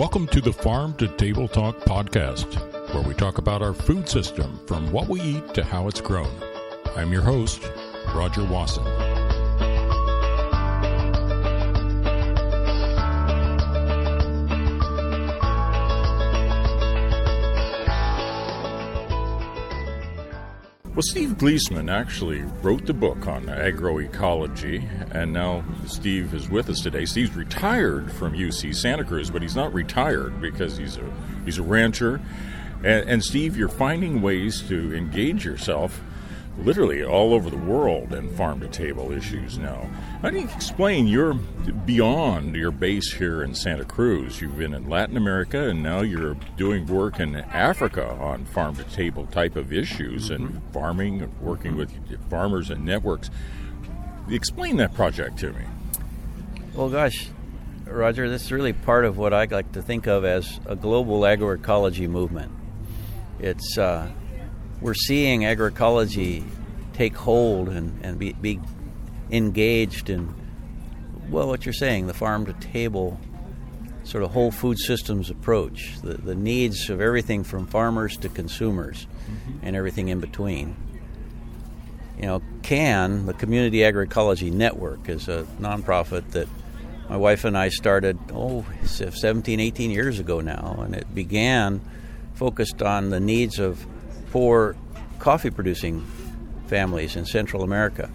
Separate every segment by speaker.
Speaker 1: Welcome to the Farm to Table Talk podcast, where we talk about our food system from what we eat to how it's grown. I'm your host, Roger Wasson. Well, Steve Gleesman actually wrote the book on agroecology, and now Steve is with us today. Steve's retired from UC Santa Cruz, but he's not retired because he's a rancher. And Steve, you're finding ways to engage yourself literally all over the world in farm-to-table issues now. How do you explain you're beyond your base here in Santa Cruz? You've been in Latin America, and now you're doing work in Africa on farm-to-table type of issues and farming, and working with farmers and networks. Explain that project to me.
Speaker 2: Well, gosh, Roger, this is really part of what I like to think of as a global agroecology movement. It's we're seeing agroecology take hold and be engaged in, well, what you're saying, the farm-to-table sort of whole food systems approach, the needs of everything from farmers to consumers and everything in between. You know, CAN, the Community Agroecology Network, is a nonprofit that my wife and I started, 17, 18 years ago now, and it began focused on the needs of poor coffee-producing families in Central America.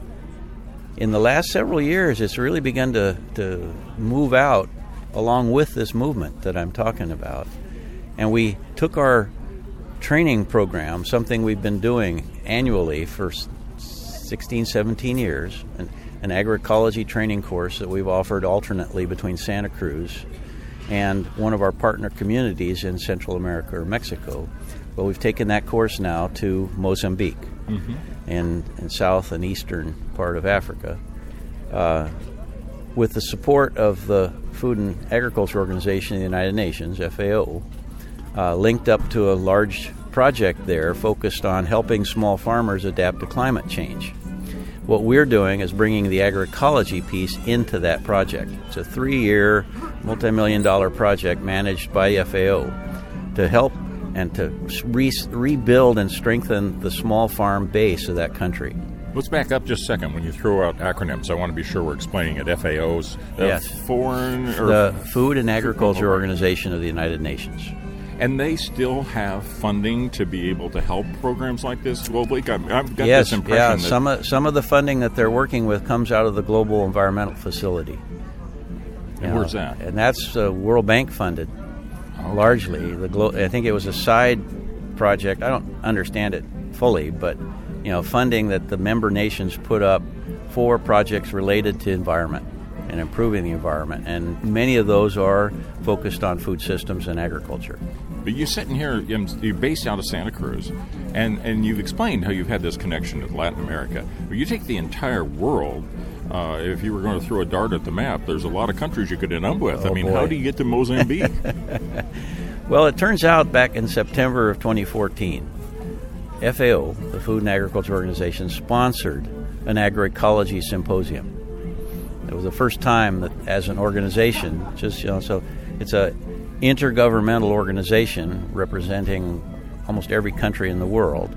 Speaker 2: In the last several years, it's really begun to move out along with this movement that I'm talking about. And we took our training program, something we've been doing annually for 16, 17 years, an agroecology training course that we've offered alternately between Santa Cruz and one of our partner communities in Central America or Mexico. But we've taken that course now to Mozambique and south and eastern part of Africa. With the support of the Food and Agriculture Organization of the United Nations, FAO, linked up to a large project there focused on helping small farmers adapt to climate change. What we're doing is bringing the agroecology piece into that project. It's a 3-year, multi-million-dollar project managed by FAO to help and to rebuild and strengthen the small farm base of that country.
Speaker 1: Let's back up just a second. When you throw out acronyms, I want to be sure we're explaining it. FAO's
Speaker 2: yes. The Food and Agriculture Organization of the United Nations.
Speaker 1: And they still have funding to be able to help programs like this globally? I've got
Speaker 2: yes,
Speaker 1: this impression
Speaker 2: some of the funding that they're working with comes out of the Global Environmental Facility.
Speaker 1: And where's that?
Speaker 2: And that's World Bank funded, largely. I think it was a side project. I don't understand it fully, but funding that the member nations put up for projects related to environment and improving the environment, and many of those are focused on food systems and agriculture.
Speaker 1: But you're sitting here, you're based out of Santa Cruz, and you've explained how you've had this connection with Latin America. But you take the entire world, if you were going to throw a dart at the map, there's a lot of countries you could end up with. How do you get to Mozambique?
Speaker 2: Well, it turns out back in September of 2014, FAO, the Food and Agriculture Organization, sponsored an agroecology symposium. It was the first time that, as an organization, so it's a intergovernmental organization representing almost every country in the world.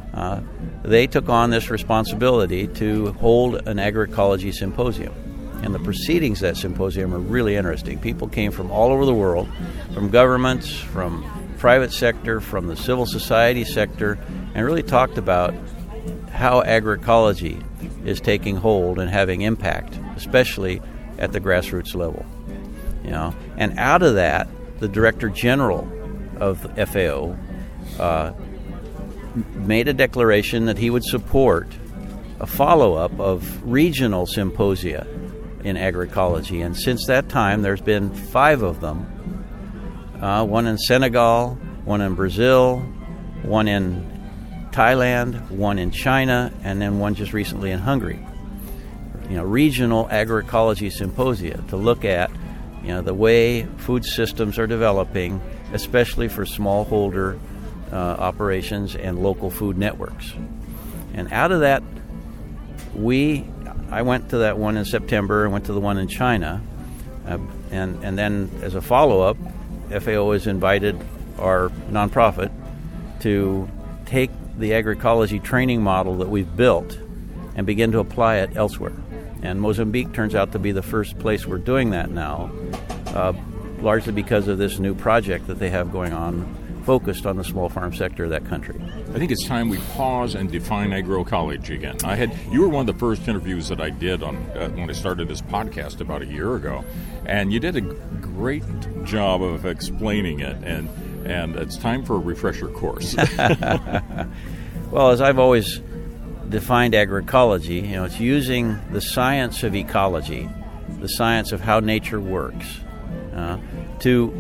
Speaker 2: They took on this responsibility to hold an agroecology symposium. And the proceedings of that symposium are really interesting. People came from all over the world, from governments, from private sector, from the civil society sector, and really talked about how agroecology is taking hold and having impact, especially at the grassroots level. And out of that, the Director General of the FAO made a declaration that he would support a follow-up of regional symposia in agroecology. And since that time, there's been 5 of them, one in Senegal, one in Brazil, one in Thailand, one in China, and then one just recently in Hungary. Regional agroecology symposia to look at the way food systems are developing, especially for smallholder operations and local food networks. And out of that, I went to that one in September and went to the one in China. And then as a follow-up, FAO has invited our nonprofit to take the agroecology training model that we've built and begin to apply it elsewhere. And Mozambique turns out to be the first place we're doing that now, largely because of this new project that they have going on focused on the small farm sector of that country.
Speaker 1: I think it's time we pause and define agroecology again. You were one of the first interviews that I did on when I started this podcast about a year ago, and you did a great job of explaining it, and it's time for a refresher course.
Speaker 2: Well, as I've always defined agroecology, it's using the science of ecology, the science of how nature works, to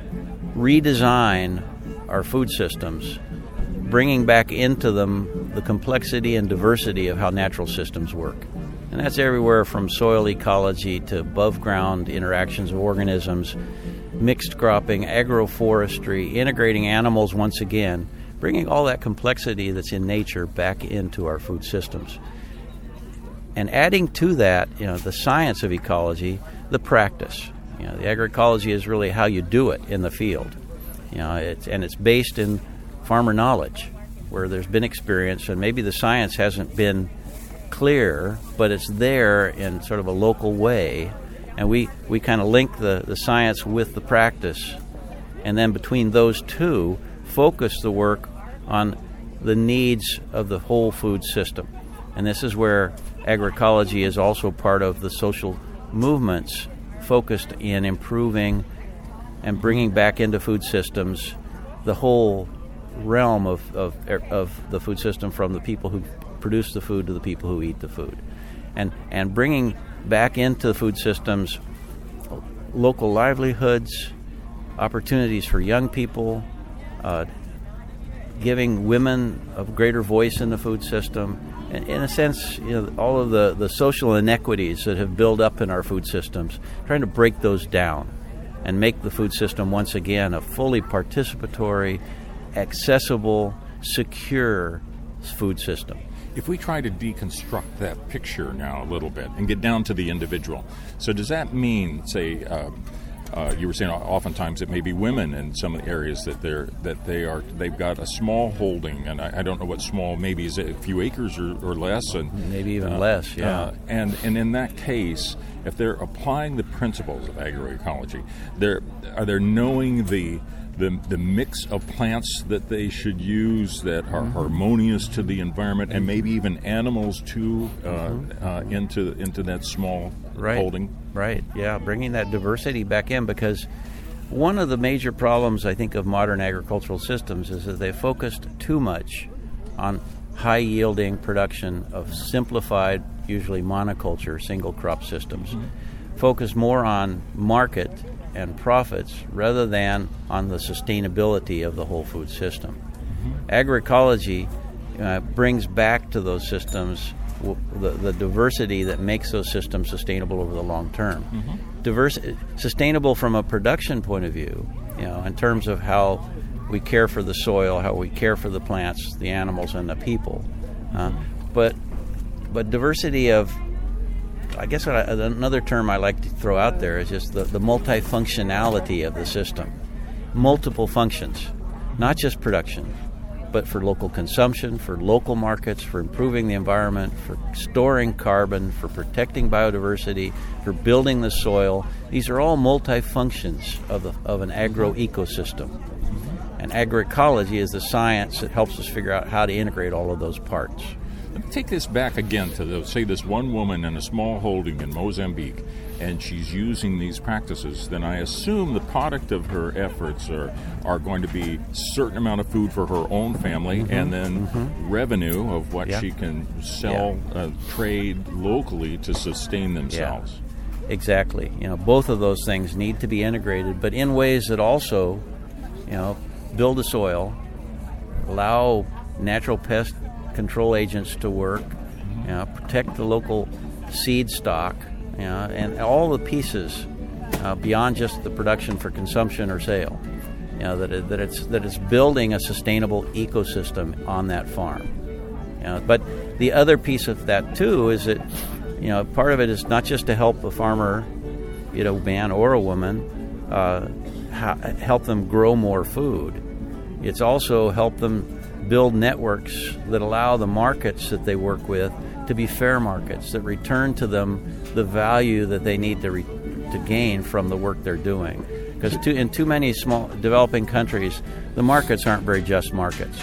Speaker 2: redesign our food systems, bringing back into them the complexity and diversity of how natural systems work. And that's everywhere from soil ecology to above-ground interactions of organisms, mixed cropping, agroforestry, integrating animals once again, bringing all that complexity that's in nature back into our food systems. And adding to that, the science of ecology, the practice. The agroecology is really how you do it in the field. It's based in farmer knowledge, where there's been experience, and maybe the science hasn't been clear, but it's there in sort of a local way, and we kind of link the science with the practice, and then between those two, focus the work on the needs of the whole food system. And this is where agroecology is also part of the social movements focused in improving and bringing back into food systems the whole realm of the food system, from the people who produce the food to the people who eat the food. And bringing back into the food systems local livelihoods, opportunities for young people, giving women a greater voice in the food system. In a sense, all of the social inequities that have built up in our food systems, trying to break those down and make the food system once again a fully participatory, accessible, secure food system.
Speaker 1: If we try to deconstruct that picture now a little bit and get down to the individual, so does that mean, say, you were saying oftentimes it may be women in some of the areas they've got a small holding, and I don't know what small, maybe is it a few acres or less, and
Speaker 2: maybe even less, yeah.
Speaker 1: And in that case, if they're applying the principles of agroecology, are they knowing the mix of plants that they should use that are harmonious to the environment, and maybe even animals too, into that small holding?
Speaker 2: Right, yeah, bringing that diversity back in, because one of the major problems, I think, of modern agricultural systems is that they focused too much on high-yielding production of simplified, usually monoculture, single-crop systems. Focus more on market and profits rather than on the sustainability of the whole food system. Agroecology brings back to those systems the diversity that makes those systems sustainable over the long term. Sustainable from a production point of view, in terms of how we care for the soil, how we care for the plants, the animals, and the people. But diversity of, I guess another term I like to throw out there is just the multifunctionality of the system. Multiple functions, not just production, but for local consumption, for local markets, for improving the environment, for storing carbon, for protecting biodiversity, for building the soil. These are all multifunctions of an agroecosystem. And agroecology is the science that helps us figure out how to integrate all of those parts.
Speaker 1: Let me take this back again to, say, this one woman in a small holding in Mozambique, and she's using these practices. Then I assume the product of her efforts are going to be a certain amount of food for her own family, and then revenue of what she can sell, trade locally to sustain themselves.
Speaker 2: Yeah. Exactly. Both of those things need to be integrated, but in ways that also, build the soil, allow natural pest control agents to work, protect the local seed stock, and all the pieces beyond just the production for consumption or sale. That it's building a sustainable ecosystem on that farm. But the other piece of that too is that part of it is not just to help the farmer man or a woman, help them grow more food. It's also helped them build networks that allow the markets that they work with to be fair markets that return to them the value that they need to gain from the work they're doing. Because in too many small developing countries, the markets aren't very just markets.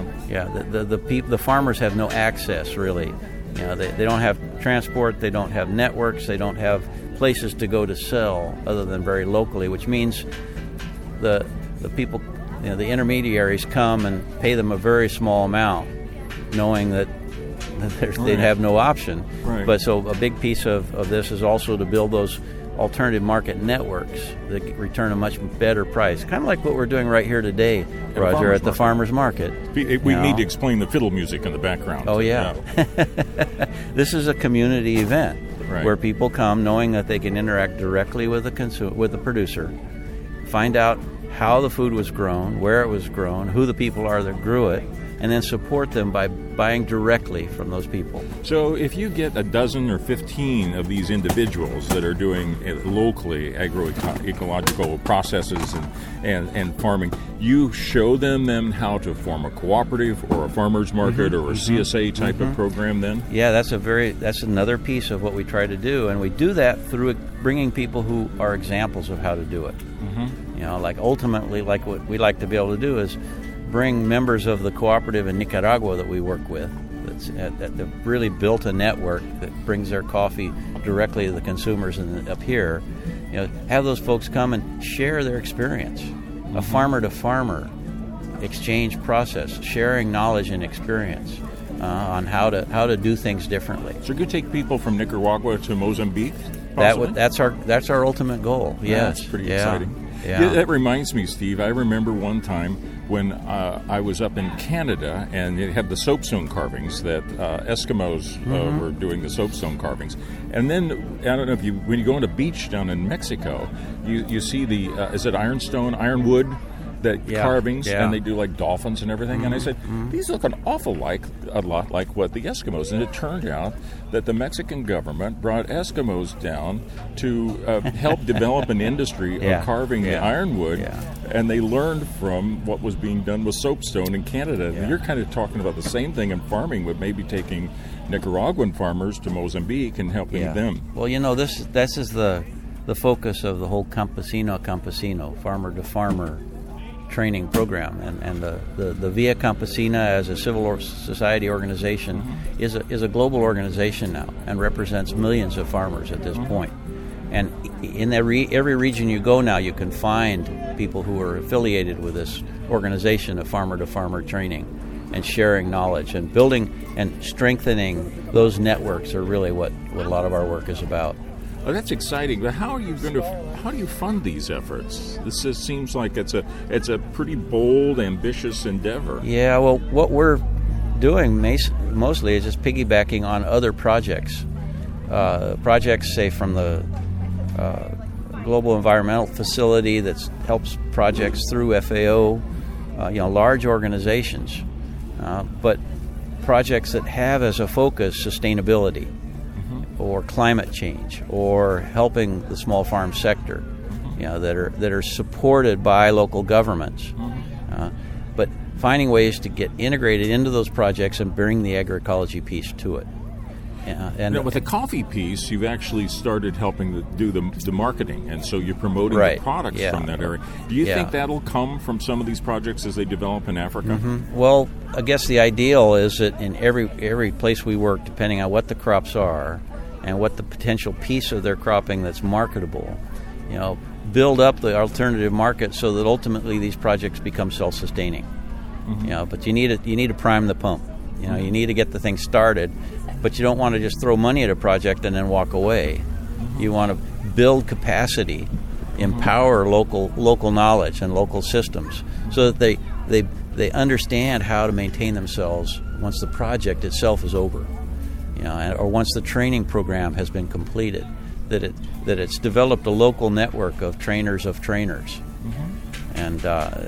Speaker 2: The farmers have no access, really. They don't have transport, they don't have networks, they don't have places to go to sell other than very locally, which means the people, the intermediaries come and pay them a very small amount, knowing that they'd have no option.
Speaker 1: Right.
Speaker 2: But so a big piece of this is also to build those alternative market networks that return a much better price. Kind of like what we're doing right here today, Roger, at the farmers market.
Speaker 1: We need to explain the fiddle music in the background.
Speaker 2: Oh, yeah. This is a community event where people come knowing that they can interact directly with the producer, find out how the food was grown, where it was grown, who the people are that grew it, and then support them by buying directly from those people.
Speaker 1: So if you get a dozen or 15 of these individuals that are doing locally agroecological processes and farming, you show them how to form a cooperative or a farmer's market or a CSA type of program then?
Speaker 2: Yeah, that's another piece of what we try to do, and we do that through bringing people who are examples of how to do it. Ultimately, what we like to be able to do is bring members of the cooperative in Nicaragua that we work with that have really built a network that brings their coffee directly to the consumers up here. Have those folks come and share their experience. A farmer-to-farmer exchange process, sharing knowledge and experience on how to do things differently.
Speaker 1: So you could take people from Nicaragua to Mozambique?
Speaker 2: That's our ultimate goal. Yes,
Speaker 1: that's pretty exciting.
Speaker 2: Yeah.
Speaker 1: That reminds me, Steve, I remember one time when I was up in Canada and it had the soapstone carvings that Eskimos were doing the soapstone carvings. And then, I don't know when you go on a beach down in Mexico, you see the, is it ironwood? Carvings, and they do like dolphins and everything. And I said, these look a lot like what the Eskimos. And it turned out that the Mexican government brought Eskimos down to help develop an industry of carving the ironwood, and they learned from what was being done with soapstone in Canada. And you're kind of talking about the same thing in farming, with maybe taking Nicaraguan farmers to Mozambique and helping them.
Speaker 2: Well, this is the focus of the whole campesino, farmer-to-farmer training program, and the Via Campesina as a civil society organization is a global organization now and represents millions of farmers at this point. And in every region you go now, you can find people who are affiliated with this organization of farmer-to-farmer training and sharing knowledge and building and strengthening those networks are really what a lot of our work is about.
Speaker 1: Oh, that's exciting. But how do you fund these efforts? This seems like it's a pretty bold, ambitious endeavor.
Speaker 2: Yeah, well, what we're doing mostly is just piggybacking on other projects. Projects, say, from the Global Environmental Facility that helps projects through FAO, large organizations, but projects that have as a focus sustainability, or climate change, or helping the small farm sector, that are supported by local governments, but finding ways to get integrated into those projects and bring the agroecology piece to it. And
Speaker 1: with the coffee piece, you've actually started helping do the marketing, and so you're promoting the products from that area. Do you think that'll come from some of these projects as they develop in Africa?
Speaker 2: Well, I guess the ideal is that in every place we work, depending on what the crops are and what the potential piece of their cropping that's marketable, build up the alternative market so that ultimately these projects become self-sustaining. But you need to prime the pump. You need to get the thing started, but you don't want to just throw money at a project and then walk away. You want to build capacity, empower local knowledge and local systems so that they understand how to maintain themselves once the project itself is over, or once the training program has been completed, that it's developed a local network of trainers, and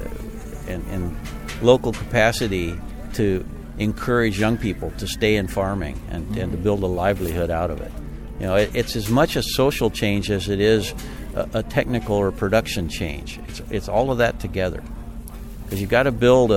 Speaker 2: local capacity to encourage young people to stay in farming and to build a livelihood out of it. It's as much a social change as it is a technical or production change. It's all of that together, because you've got to build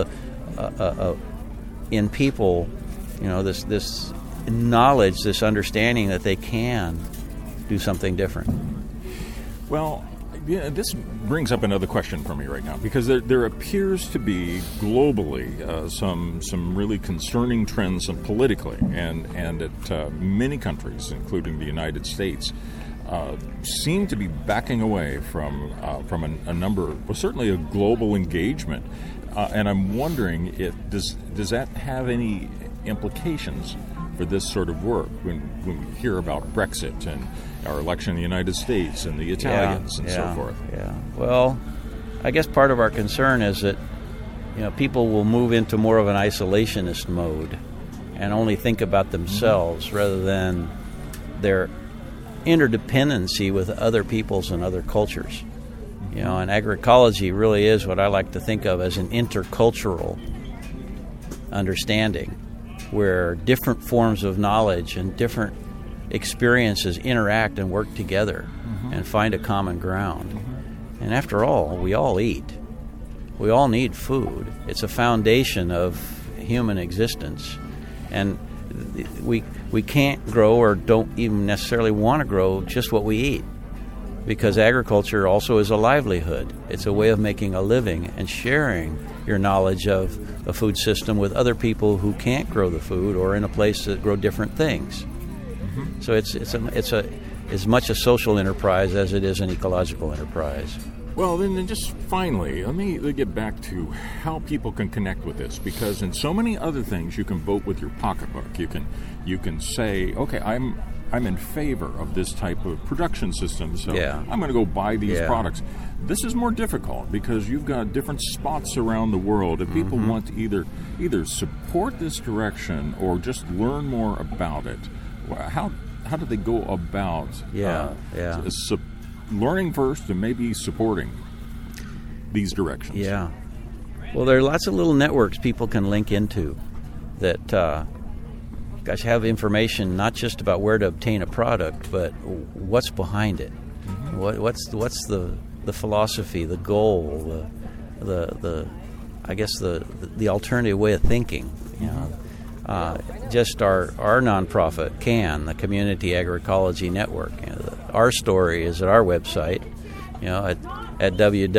Speaker 2: in people, this knowledge, this understanding that they can do something different.
Speaker 1: Well, yeah, this brings up another question for me right now, because there appears to be globally some really concerning trends politically, and at many countries, including the United States, seem to be backing away from a number, well, certainly a global engagement, and I'm wondering does that have any implications for this sort of work when we hear about Brexit and our election in the United States and the Italians and so forth?
Speaker 2: Yeah. Well, I guess part of our concern is that people will move into more of an isolationist mode and only think about themselves rather than their interdependency with other peoples and other cultures. And agroecology really is what I like to think of as an intercultural understanding, where different forms of knowledge and different experiences interact and work together and find a common ground. And after all, we all eat. We all need food. It's a foundation of human existence. And we can't grow, or don't even necessarily want to grow, just what we eat, because agriculture also is a livelihood. It's a way of making a living and sharing your knowledge of a food system with other people who can't grow the food or in a place that grow different things. So it's as much a social enterprise as it is an ecological enterprise.
Speaker 1: Well, then just finally, let me get back to how people can connect with this, because in so many other things, you can vote with your pocketbook. You can say, okay, I'm in favor of this type of production system, so I'm going to go buy these products. This is more difficult because you've got different spots around the world, and people want to either support this direction or just learn more about it. How do they go about learning first and maybe supporting these directions?
Speaker 2: Yeah. Well, there are lots of little networks people can link into that have information not just about where to obtain a product, but what's behind it. What's the philosophy, the goal, the alternative way of thinking. Just our nonprofit, CAN, the Community Agroecology Network. Our story is at our website, at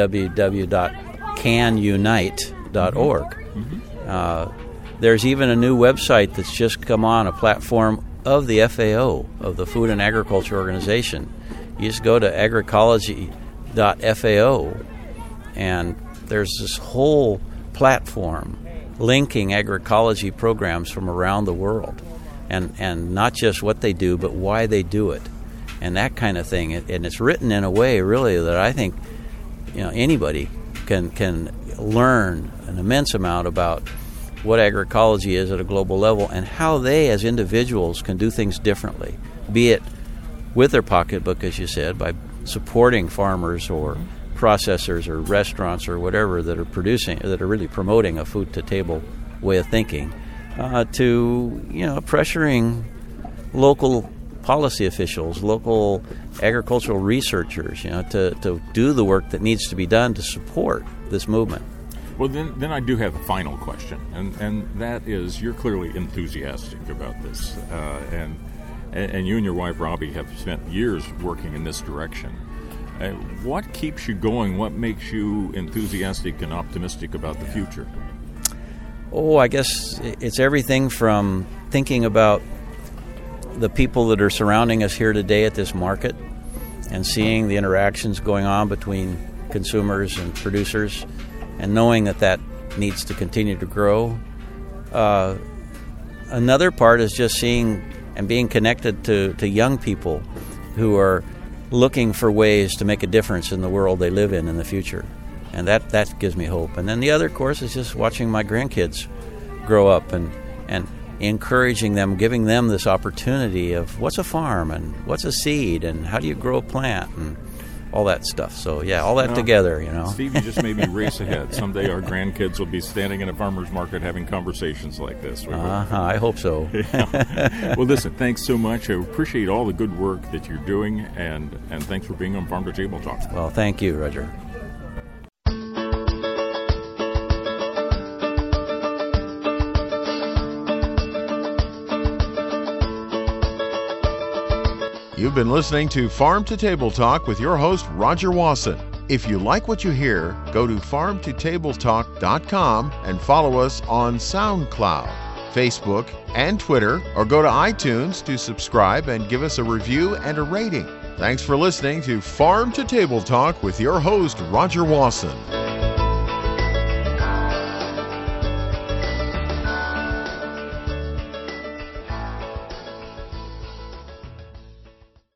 Speaker 2: www.canunite.org. There's even a new website that's just come on, a platform of the FAO, of the Food and Agriculture Organization. You just go to agroecology.fao, and there's this whole platform linking agroecology programs from around the world, and not just what they do, but why they do it, and that kind of thing. And it's written in a way, really, that I think anybody can learn an immense amount about what agroecology is at a global level and how they, as individuals, can do things differently, be it with their pocketbook, as you said, by supporting farmers or processors or restaurants or whatever that are really promoting a food-to-table way of thinking, to pressuring local policy officials, local agricultural researchers, to do the work that needs to be done to support this movement.
Speaker 1: Well, then I do have a final question, and that is, you're clearly enthusiastic about this, and you and your wife, Robbie, have spent years working in this direction. What keeps you going? What makes you enthusiastic and optimistic about the future?
Speaker 2: Oh, I guess it's everything from thinking about the people that are surrounding us here today at this market and seeing the interactions going on between consumers and producers, and knowing that needs to continue to grow. Another part is just seeing and being connected to young people who are looking for ways to make a difference in the world they live in the future. And that gives me hope. And then the other, of course, is just watching my grandkids grow up and encouraging them, giving them this opportunity of what's a farm and what's a seed and how do you grow a plant and all that stuff. So yeah, all that together,
Speaker 1: Steve, you just made me race ahead. Someday our grandkids will be standing in a farmer's market having conversations like this.
Speaker 2: I hope so.
Speaker 1: Yeah. Well, listen, thanks so much. I appreciate all the good work that you're doing, and thanks for being on Farm to Table Talk.
Speaker 2: Well, thank you, Roger.
Speaker 3: You've been listening to Farm to Table Talk with your host, Roger Wasson. If you like what you hear, go to farmtotabletalk.com and follow us on SoundCloud, Facebook, and Twitter, or go to iTunes to subscribe and give us a review and a rating. Thanks for listening to Farm to Table Talk with your host, Roger Wasson.